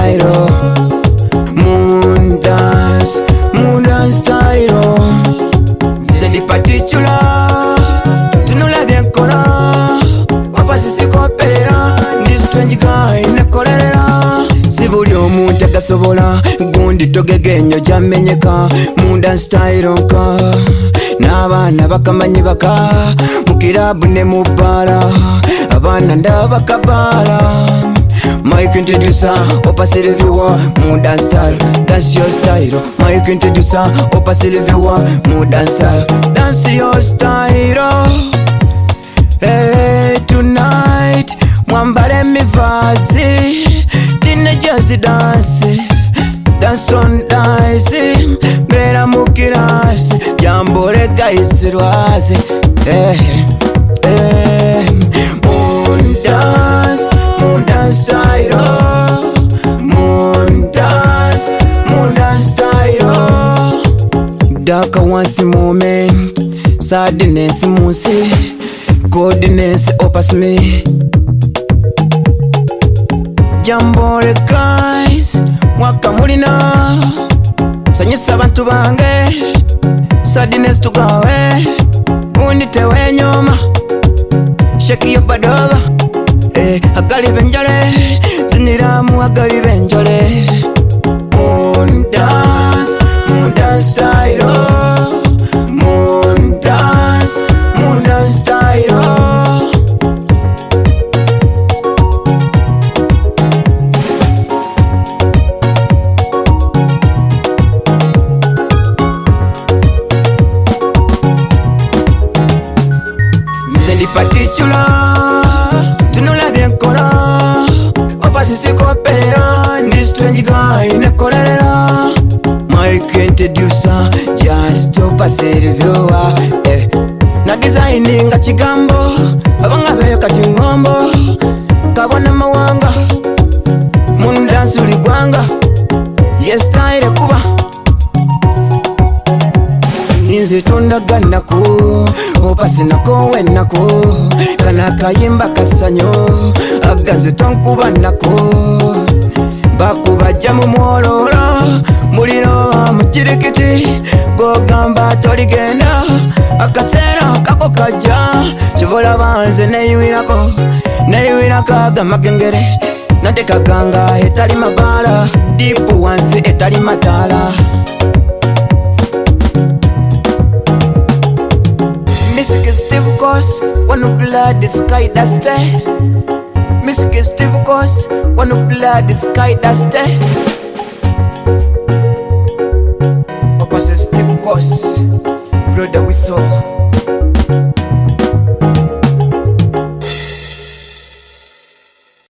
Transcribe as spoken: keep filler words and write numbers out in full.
style, moon dance, moon dance style. Nzize ndi particular, tunula byenkola, wapa sisikopera, ndi strange guy nekolera. Si buli omuntu agasobola, gundi togegenyo jamenyeka, moon dance style nka. N'abaana bakamanyi baka, mukirabu ne mubala, abaana ndaba kabala. Mike introducer, Opa Silvia, mood dance style, dance your style. Mike introducer, Opa Silvia, mood dance style, dance your style. Hey, tonight, mwambale mivazi, teenagers dance, dance on dance, bera mukirasi, jambore guys rwazi. Hey, hey, moon dance, moon dance style, moon dance, moon dance style. Dark once moment, sadness musi, goodness opas me. Jambore guys, wakamulina, sanyisa abantu bange, sadness tugawe, gundi tewe nyoma, shake your badova. Eh, agali benjole, ziniramu agali benjole. Moon dance, moon dance style, moon dance, moon dance style. Nzize particular, tunula byenkola, opa sisikopera, ndi strange guy nekolera. Mike introducer, just Opa Silvia. Eh, na designinga chigambo, abanga beyo kati ngombo, kabona mawanga, moon dance uli gwanga, yes style kuba. Inzi tundaganako, Opa sinako wenako, kana kayimba kasanyo, aganze tonkuba nako. Bakuba jamu mwololo, muliro mchirikiti, gogamba toligenda, akasera kako kaja, chivola banze neyuirako, neyuiraka gamagengere, nateka ganga etali mabala, dipu wansi etali matala. Music is Steve Coast, wanna blood the sky that's there. Music is Steve Coast, wanna blood the sky that's there. Opa says Steve Coast, brother we saw.